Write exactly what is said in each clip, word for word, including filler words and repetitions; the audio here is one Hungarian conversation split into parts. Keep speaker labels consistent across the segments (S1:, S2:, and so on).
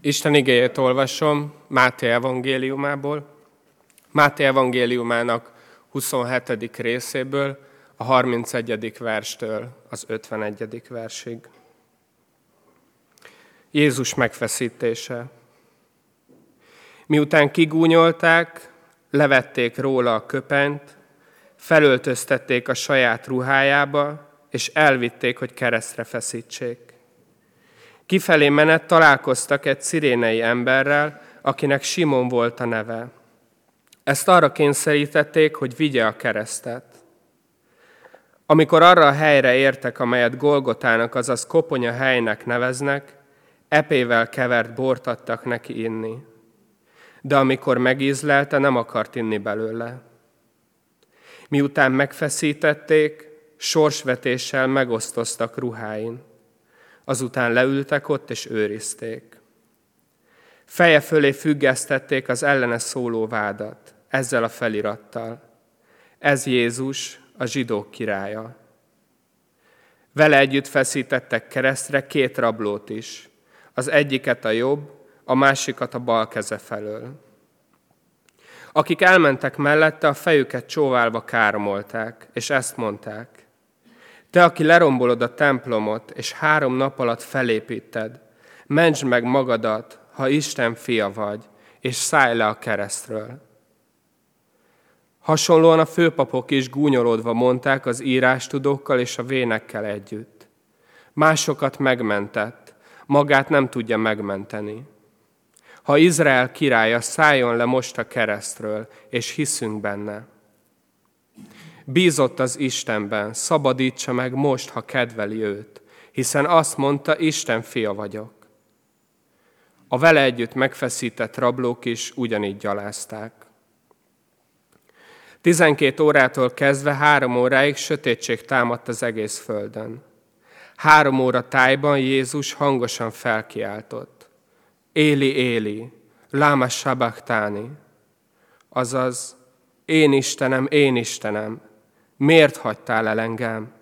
S1: Isten igéjét olvasom Máté evangéliumából, Máté evangéliumának huszonhetedik részéből, a harmincegyedik verstől az ötvenegyedik versig. Jézus megfeszítése. Miután kigúnyolták, levették róla a köpenyt, felöltöztették a saját ruhájába, és elvitték, hogy keresztre feszítsék. Kifelé menet találkoztak egy cirénei emberrel, akinek Simon volt a neve. Ezt arra kényszerítették, hogy vigye a keresztet. Amikor arra a helyre értek, amelyet Golgotának, azaz koponya helynek neveznek, epével kevert bort adtak neki inni. De amikor megízlelte, nem akart inni belőle. Miután megfeszítették, sorsvetéssel megosztoztak ruháin. Azután leültek ott és őrizték. Feje fölé függesztették az ellene szóló vádat, ezzel a felirattal. Ez Jézus, a zsidók királya. Vele együtt feszítettek keresztre két rablót is, az egyiket a jobb, a másikat a bal keze felől. Akik elmentek mellette, a fejüket csóválva káromolták, és ezt mondták: Te, aki lerombolod a templomot, és három nap alatt felépíted, mentsd meg magadat, ha Isten fia vagy, és szállj le a keresztről. Hasonlóan a főpapok is gúnyolódva mondták az írástudókkal és a vénekkel együtt. Másokat megmentett, magát nem tudja megmenteni. Ha Izrael királya, szálljon le most a keresztről, és hiszünk benne. Bízott az Istenben, szabadítsa meg most, ha kedveli őt, hiszen azt mondta, Isten fia vagyok. A vele együtt megfeszített rablók is ugyanígy gyalázták. Tizenkét órától kezdve három óráig sötétség támadt az egész földön. Három óra tájban Jézus hangosan felkiáltott: Éli, Éli, láma sabachthani, azaz, én Istenem, én Istenem, miért hagytál el engem?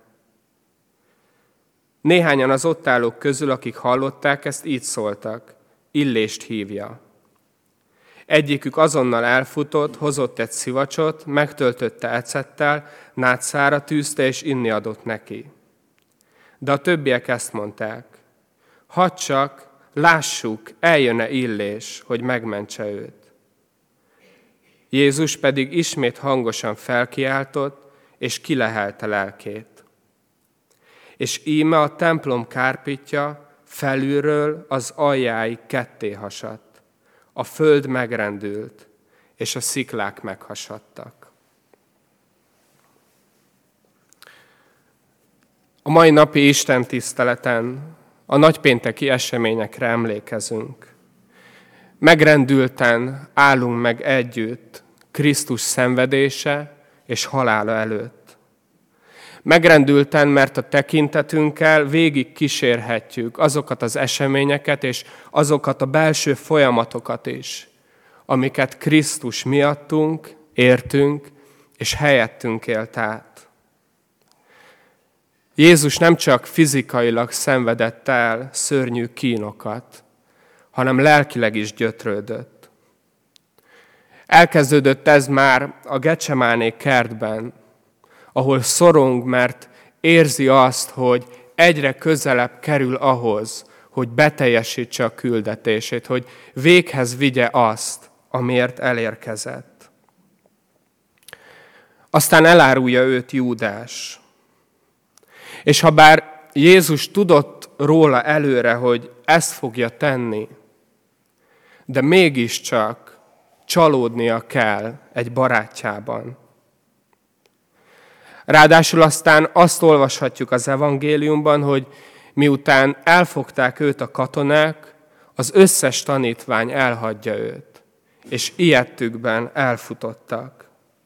S1: Néhányan az ott állók közül, akik hallották, ezt így szóltak: Illést hívja. Egyikük azonnal elfutott, hozott egy szivacsot, megtöltötte ecettel, nátszára tűzte és inni adott neki. De a többiek ezt mondták: Hadd csak, lássuk, eljön-e Illés, hogy megmentse őt. Jézus pedig ismét hangosan felkiáltott, és kilehelte lelkét. És íme a templom kárpitja felülről az aljáig ketté hasadt. A föld megrendült, és a sziklák meghasadtak. A mai napi Isten tiszteleten a nagypénteki eseményekre emlékezünk. Megrendülten állunk meg együtt Krisztus szenvedése és halála előtt. Megrendülten, mert a tekintetünkkel végig kísérhetjük azokat az eseményeket és azokat a belső folyamatokat is, amiket Krisztus miattunk, értünk és helyettünk élt át. Jézus nem csak fizikailag szenvedett el szörnyű kínokat, hanem lelkileg is gyötrődött. Elkezdődött ez már a Getsemáné kertben, ahol szorong, mert érzi azt, hogy egyre közelebb kerül ahhoz, hogy beteljesítse a küldetését, hogy véghez vigye azt, amiért elérkezett. Aztán elárulja őt Júdás. És ha bár Jézus tudott róla előre, hogy ezt fogja tenni, de mégiscsak csalódnia kell egy barátjában. Ráadásul aztán azt olvashatjuk az evangéliumban, hogy miután elfogták őt a katonák, az összes tanítvány elhagyja őt, és ijedtükben elfutottak.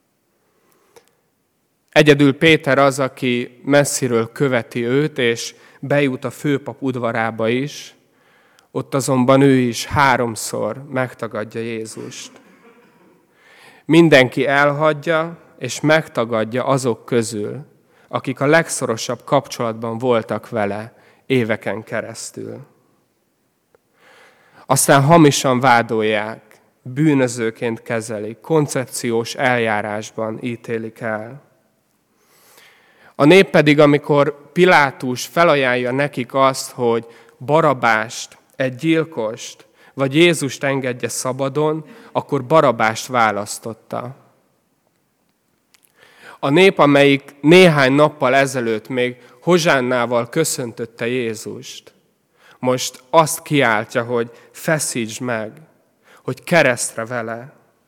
S1: Egyedül Péter az, aki messziről követi őt, és bejut a főpap udvarába is, ott azonban ő is háromszor megtagadja Jézust. Mindenki elhagyja, és megtagadja azok közül, akik a legszorosabb kapcsolatban voltak vele éveken keresztül. Aztán hamisan vádolják, bűnözőként kezelik, koncepciós eljárásban ítélik el. A nép pedig, amikor Pilátus felajánlja nekik azt, hogy Barabást, egy gyilkost, vagy Jézust engedje szabadon, akkor Barabást választotta. A nép, amelyik néhány nappal ezelőtt még hozsánnával köszöntötte Jézust, most azt kiáltja, hogy feszítsd meg, hogy keresztre vele.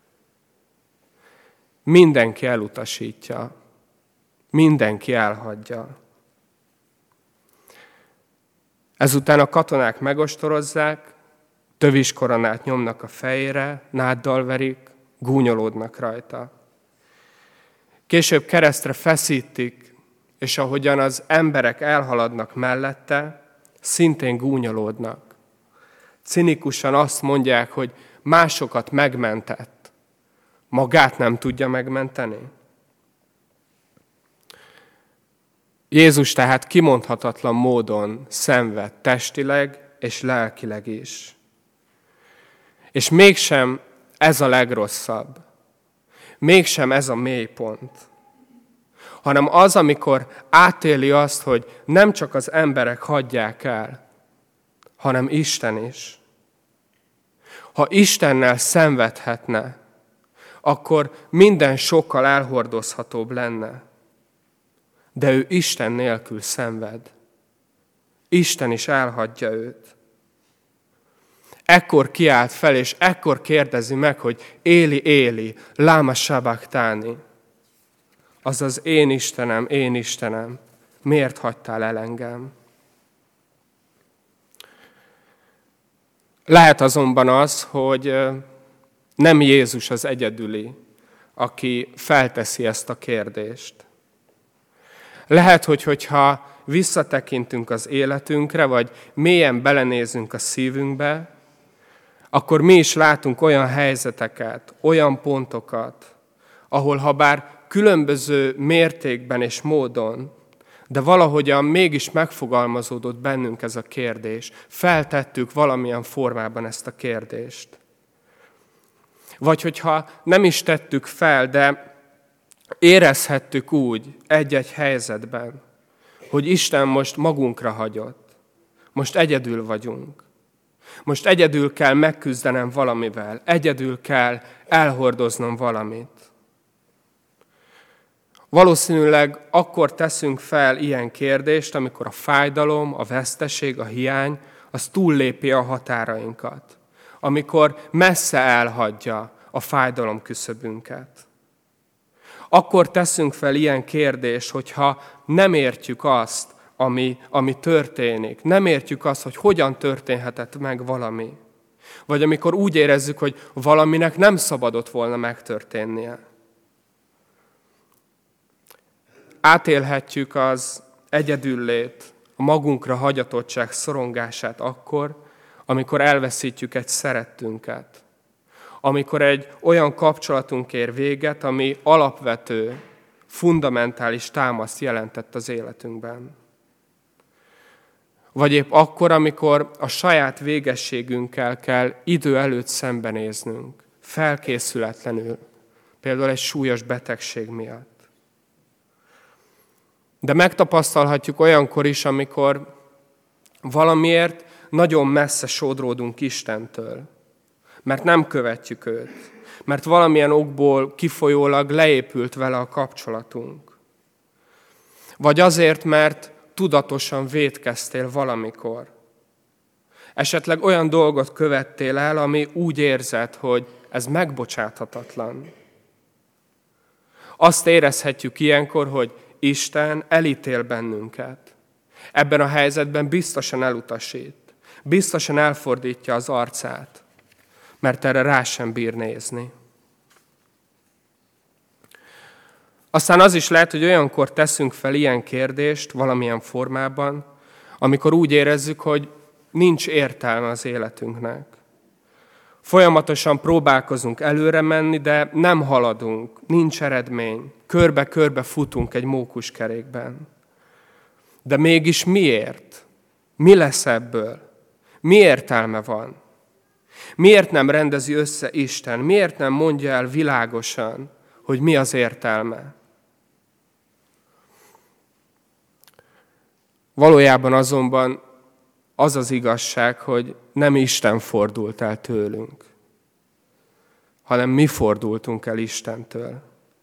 S1: Mindenki elutasítja, mindenki elhagyja. Ezután a katonák megostorozzák, töviskoronát nyomnak a fejére, náddal verik, gúnyolódnak rajta. Később keresztre feszítik, és ahogyan az emberek elhaladnak mellette, szintén gúnyolódnak. Cinikusan azt mondják, hogy másokat megmentett, magát nem tudja megmenteni. Jézus tehát kimondhatatlan módon szenved testileg és lelkileg is. És mégsem ez a legrosszabb. Mégsem ez a mélypont. Hanem az, amikor átéli azt, hogy nem csak az emberek hagyják el, hanem Isten is. Ha Istennel szenvedhetne, akkor minden sokkal elhordozhatóbb lenne. De ő Isten nélkül szenved. Isten is elhagyja őt. Ekkor kiált fel, és ekkor kérdezi meg, hogy Éli, Éli, láma sabachthani. Azaz én Istenem, én Istenem, miért hagytál el engem? Lehet azonban az, hogy nem Jézus az egyedüli, aki felteszi ezt a kérdést. Lehet, hogy hogyha visszatekintünk az életünkre, vagy mélyen belenézünk a szívünkbe, akkor mi is látunk olyan helyzeteket, olyan pontokat, ahol ha bár különböző mértékben és módon, de valahogyan mégis megfogalmazódott bennünk ez a kérdés. Feltettük valamilyen formában ezt a kérdést. Vagy hogyha nem is tettük fel, de érezhettük úgy egy-egy helyzetben, hogy Isten most magunkra hagyott. Most egyedül vagyunk. Most egyedül kell megküzdenem valamivel. Egyedül kell elhordoznom valamit. Valószínűleg akkor teszünk fel ilyen kérdést, amikor a fájdalom, a veszteség, a hiány, az túllépi a határainkat. Amikor messze elhagyja a fájdalom küszöbünket. Akkor teszünk fel ilyen kérdést, hogyha nem értjük azt, ami, ami történik. Nem értjük azt, hogy hogyan történhetett meg valami. Vagy amikor úgy érezzük, hogy valaminek nem szabadott volna megtörténnie. Átélhetjük az egyedüllét, a magunkra hagyatottság szorongását akkor, amikor elveszítjük egy szerettünket. Amikor egy olyan kapcsolatunk ér véget, ami alapvető, fundamentális támaszt jelentett az életünkben. Vagy épp akkor, amikor a saját végességünkkel kell idő előtt szembenéznünk, felkészületlenül, például egy súlyos betegség miatt. De megtapasztalhatjuk olyankor is, amikor valamiért nagyon messze sodródunk Istentől, mert nem követjük őt, mert valamilyen okból kifolyólag leépült vele a kapcsolatunk. Vagy azért, mert tudatosan vétkeztél valamikor. Esetleg olyan dolgot követtél el, ami úgy érzed, hogy ez megbocsáthatatlan. Azt érezhetjük ilyenkor, hogy Isten elítél bennünket. Ebben a helyzetben biztosan elutasít. Biztosan elfordítja az arcát, mert erre rá sem bír nézni. Aztán az is lehet, hogy olyankor teszünk fel ilyen kérdést valamilyen formában, amikor úgy érezzük, hogy nincs értelme az életünknek. Folyamatosan próbálkozunk előre menni, de nem haladunk, nincs eredmény. Körbe-körbe futunk egy mókuskerékben. De mégis miért? Mi lesz ebből? Mi értelme van? Miért nem rendezi össze Isten? Miért nem mondja el világosan, hogy mi az értelme? Valójában azonban az az igazság, hogy nem Isten fordult el tőlünk, hanem mi fordultunk el Istentől.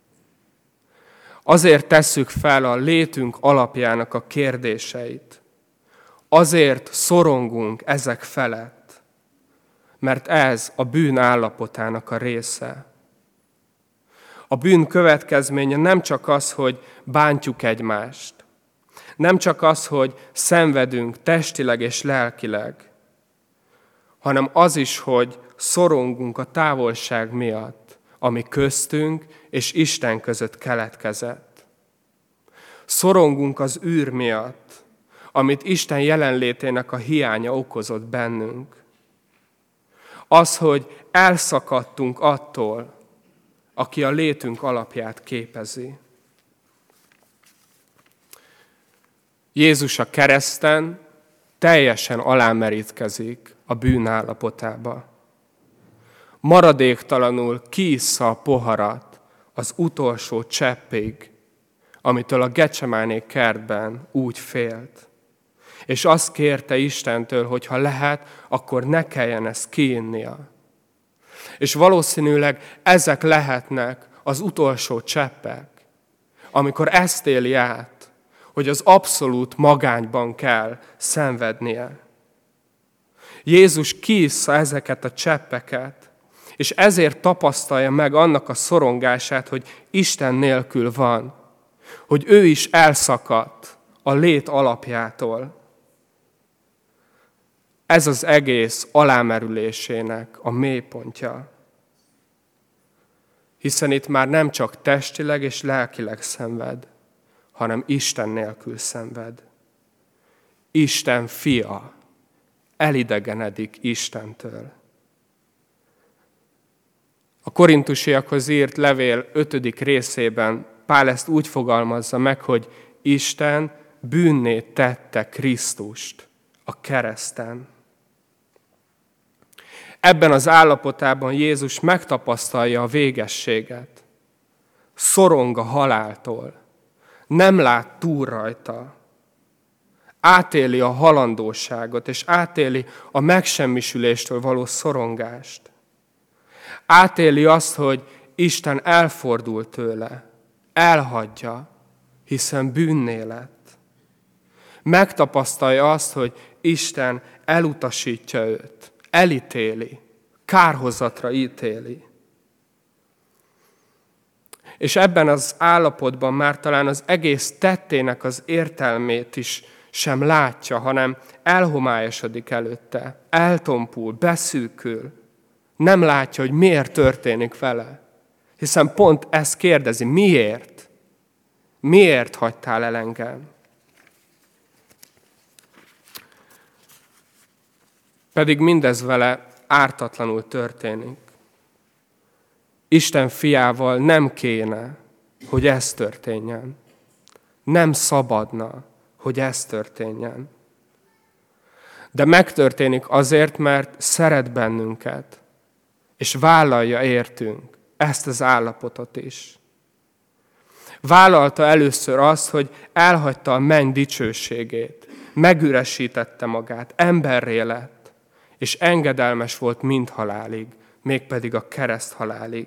S1: Azért tesszük fel a létünk alapjának a kérdéseit. Azért szorongunk ezek felett, mert ez a bűn állapotának a része. A bűn következménye nem csak az, hogy bántjuk egymást, nem csak az, hogy szenvedünk testileg és lelkileg, hanem az is, hogy szorongunk a távolság miatt, ami köztünk és Isten között keletkezett. Szorongunk az űr miatt, amit Isten jelenlétének a hiánya okozott bennünk. Az, hogy elszakadtunk attól, aki a létünk alapját képezi. Jézus a kereszten teljesen alámerítkezik a bűn állapotába. Maradéktalanul kiissza a poharat az utolsó cseppig, amitől a Getsemáné kertben úgy félt. És azt kérte Istentől, hogy ha lehet, akkor ne kelljen ezt kiinnia. És valószínűleg ezek lehetnek az utolsó cseppek, amikor ezt éli át, hogy az abszolút magányban kell szenvednie. Jézus kiissza ezeket a cseppeket, és ezért tapasztalja meg annak a szorongását, hogy Isten nélkül van, hogy ő is elszakadt a lét alapjától. Ez az egész alámerülésének a mélypontja. Hiszen itt már nem csak testileg és lelkileg szenved, hanem Isten nélkül szenved. Isten fia elidegenedik Istentől. A korintusiakhoz írt levél ötödik részében Pál ezt úgy fogalmazza meg, hogy Isten bűnné tette Krisztust a kereszten. Ebben az állapotában Jézus megtapasztalja a végességet. Szorong a haláltól. Nem lát túl rajta. Átéli a halandóságot, és átéli a megsemmisüléstől való szorongást. Átéli azt, hogy Isten elfordul tőle, elhagyja, hiszen bűnné lett. Megtapasztalja azt, hogy Isten elutasítja őt, elítéli, kárhozatra ítéli. És ebben az állapotban már talán az egész tettének az értelmét is sem látja, hanem elhomályosodik előtte, eltompul, beszűkül. Nem látja, hogy miért történik vele. Hiszen pont ezt kérdezi, miért? Miért hagytál el engem? Pedig mindez vele ártatlanul történik. Isten fiával nem kéne, hogy ez történjen. Nem szabadna, hogy ez történjen. De megtörténik azért, mert szeret bennünket, és vállalja értünk ezt az állapotot is. Vállalta először azt, hogy elhagyta a menny dicsőségét, megüresítette magát, emberré lett, és engedelmes volt mind halálig, mégpedig a kereszt halálig.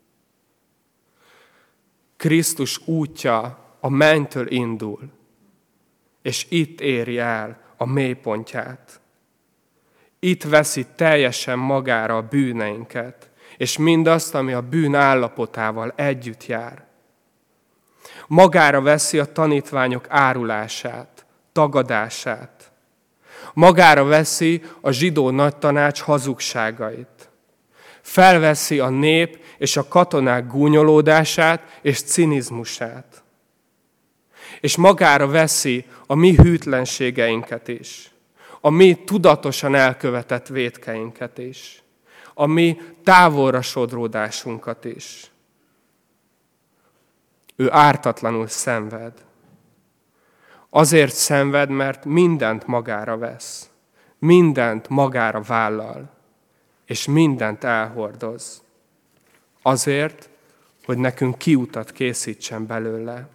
S1: Krisztus útja a mennytől indul, és itt éri el a mélypontját. Itt veszi teljesen magára a bűneinket, és mindazt, ami a bűn állapotával együtt jár. Magára veszi a tanítványok árulását, tagadását. Magára veszi a zsidó nagytanács hazugságait. Felveszi a nép és a katonák gúnyolódását és cinizmusát. És magára veszi a mi hűtlenségeinket is, a mi tudatosan elkövetett vétkeinket is, a mi távolra sodródásunkat is. Ő ártatlanul szenved. Azért szenved, mert mindent magára vesz, mindent magára vállal. és mindent elhordoz. Azért, hogy nekünk kiutat készítsen belőle.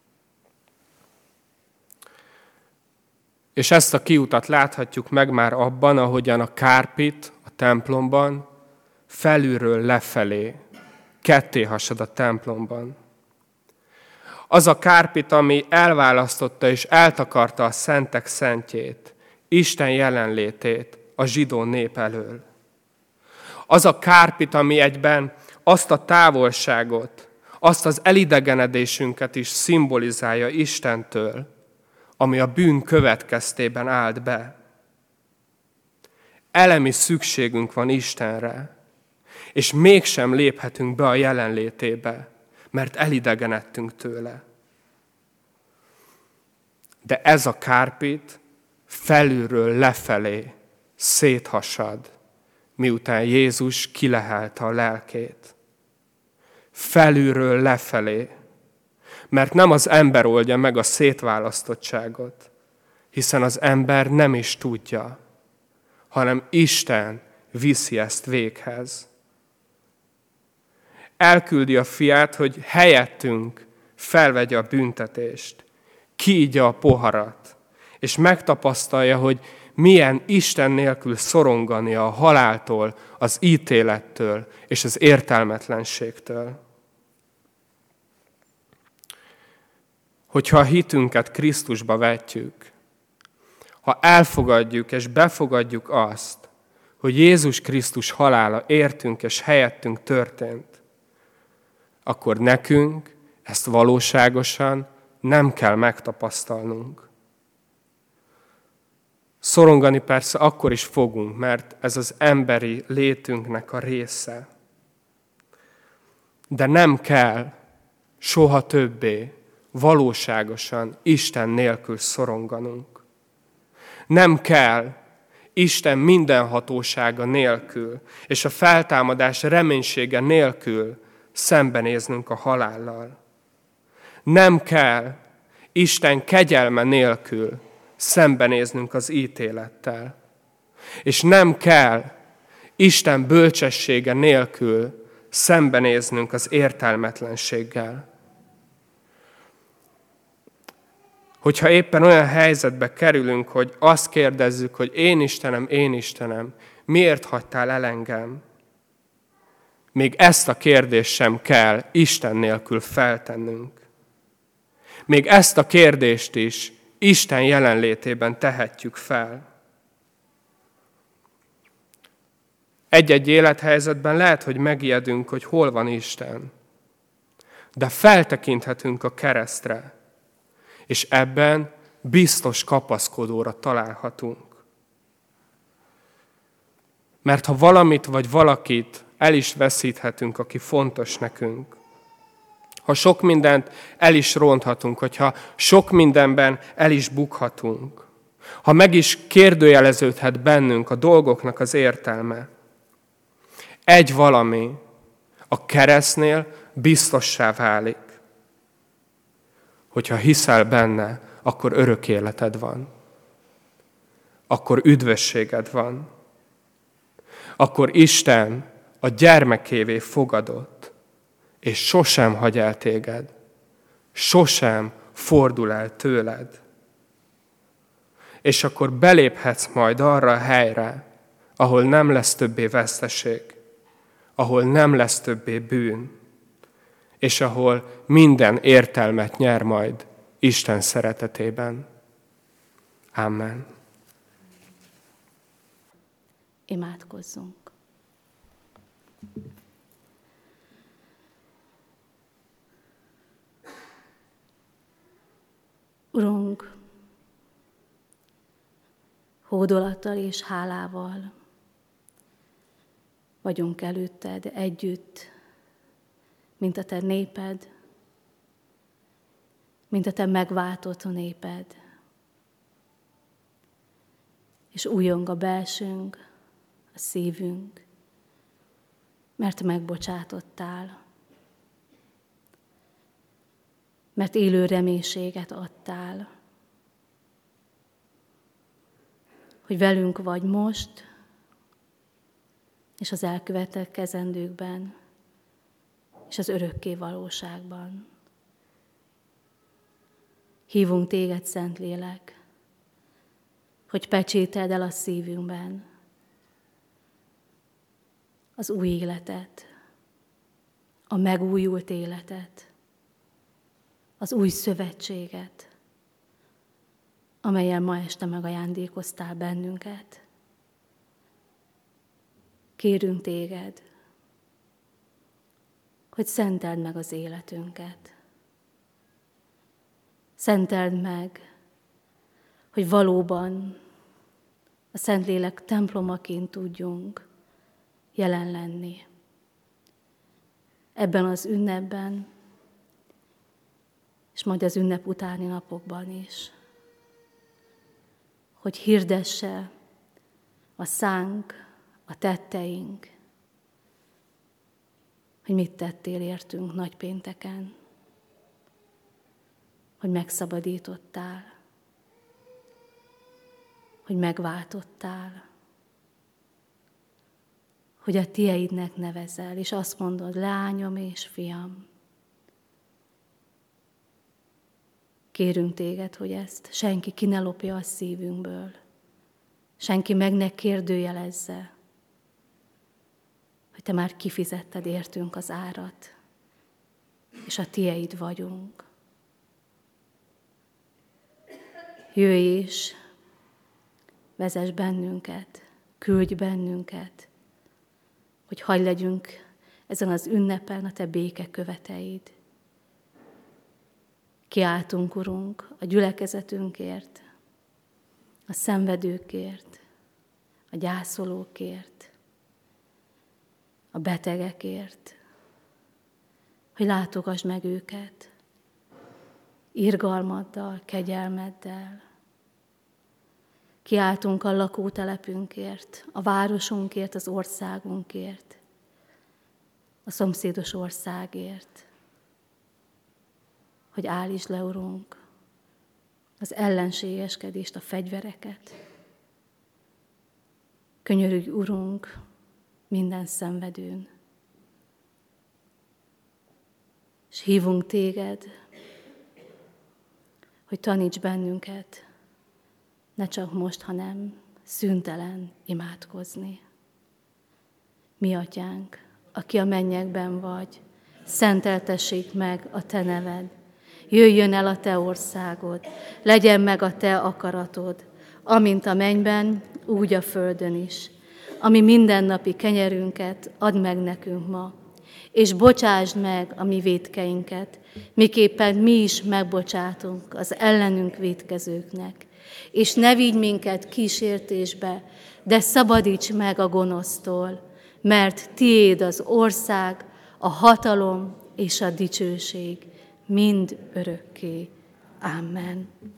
S1: És ezt a kiutat láthatjuk meg már abban, ahogyan a kárpit a templomban felülről lefelé ketté hasad a templomban. Az a kárpit, ami elválasztotta és eltakarta a szentek szentjét, Isten jelenlétét a zsidó nép elől. Az a kárpit, ami egyben azt a távolságot, azt az elidegenedésünket is szimbolizálja Istentől, ami a bűn következtében állt be. Elemi szükségünk van Istenre, és mégsem léphetünk be a jelenlétébe, mert elidegenedtünk tőle. De ez a kárpit felülről lefelé széthasad, miután Jézus kilehelte a lelkét. Felülről lefelé, mert nem az ember oldja meg a szétválasztottságot, hiszen az ember nem is tudja, hanem Isten viszi ezt véghez. Elküldi a fiát, hogy helyettünk felvegye a büntetést, kiígya a poharat, és megtapasztalja, hogy milyen Isten nélkül szorongani a haláltól, az ítélettől és az értelmetlenségtől. Hogyha a hitünket Krisztusba vetjük, ha elfogadjuk és befogadjuk azt, hogy Jézus Krisztus halála értünk és helyettünk történt, akkor nekünk ezt valóságosan nem kell megtapasztalnunk. Szorongani persze akkor is fogunk, mert ez az emberi létünknek a része. De nem kell soha többé valóságosan Isten nélkül szoronganunk. Nem kell Isten mindenhatósága nélkül és a feltámadás reménysége nélkül szembenéznünk a halállal. Nem kell Isten kegyelme nélkül szembenéznünk az ítélettel. És nem kell Isten bölcsessége nélkül szembenéznünk az értelmetlenséggel. Hogyha éppen olyan helyzetbe kerülünk, hogy azt kérdezzük, hogy én Istenem, én Istenem, miért hagytál el engem? Még ezt a kérdést sem kell Isten nélkül feltennünk. Még ezt a kérdést is Isten jelenlétében tehetjük fel. Egy-egy élethelyzetben lehet, hogy megijedünk, hogy hol van Isten. De feltekinthetünk a keresztre, és ebben biztos kapaszkodóra találhatunk. Mert ha valamit vagy valakit el is veszíthetünk, aki fontos nekünk, ha sok mindent el is ronthatunk, hogyha sok mindenben el is bukhatunk, ha meg is kérdőjeleződhet bennünk a dolgoknak az értelme, egy valami a keresztnél biztossá válik, hogyha hiszel benne, akkor örök életed van. Akkor üdvösséged van. Akkor Isten a gyermekévé fogadott, és sosem hagy el téged. Sosem fordul el tőled. És akkor beléphetsz majd arra a helyre, ahol nem lesz többé veszteség, ahol nem lesz többé bűn, és ahol minden értelmet nyer majd Isten szeretetében. Amen.
S2: Imádkozzunk. Urunk, hódolattal és hálával vagyunk előtted együtt, mint a te néped, mint a te megváltott néped. És újjong a belsőnk, a szívünk, mert megbocsátottál, mert élő reménységet adtál, hogy velünk vagy most, és az elkövetkezendőkben, és az örökké valóságban. Hívunk téged, Szentlélek, hogy pecsételd el a szívünkben az új életet, a megújult életet, az új szövetséget, amelyen ma este megajándékoztál bennünket. Kérünk téged, hogy szenteld meg az életünket. Szenteld meg, hogy valóban a Szentlélek templomaként tudjunk jelen lenni. Ebben az ünnepben, és majd az ünnep utáni napokban is. Hogy hirdesse a szánk, a tetteink, hogy mit tettél értünk nagypénteken, hogy megszabadítottál, hogy megváltottál, hogy a tieidnek nevezel, és azt mondod, lányom és fiam. Kérünk téged, hogy ezt senki ki ne lopja a szívünkből, senki meg ne kérdőjelezze, hogy te már kifizetted értünk az árat, és a tieid vagyunk. Jöjj és vezess bennünket, küldj bennünket, hogy hadd legyünk ezen az ünnepen a te béke követeid. Kiáltunk, Urunk, a gyülekezetünkért, a szenvedőkért, a gyászolókért, a betegekért, hogy látogass meg őket irgalmaddal, kegyelmeddel. Kiáltunk a lakótelepünkért, a városunkért, az országunkért, a szomszédos országért, hogy állítsd le, Urunk, az ellenségeskedést, a fegyvereket. Könyörülj, Urunk, minden szenvedőn. És hívunk téged, hogy taníts bennünket, ne csak most, hanem szüntelen imádkozni. Mi atyánk, aki a mennyekben vagy, szenteltessék meg a te neved. Jöjjön el a te országod, legyen meg a te akaratod, amint a mennyben, úgy a földön is. Ami mindennapi kenyerünket add meg nekünk ma, és bocsásd meg a mi vétkeinket, miképpen mi is megbocsátunk az ellenünk vétkezőknek. És ne vigy minket kísértésbe, de szabadíts meg a gonosztól, mert tiéd az ország, a hatalom és a dicsőség mind örökké. Amen.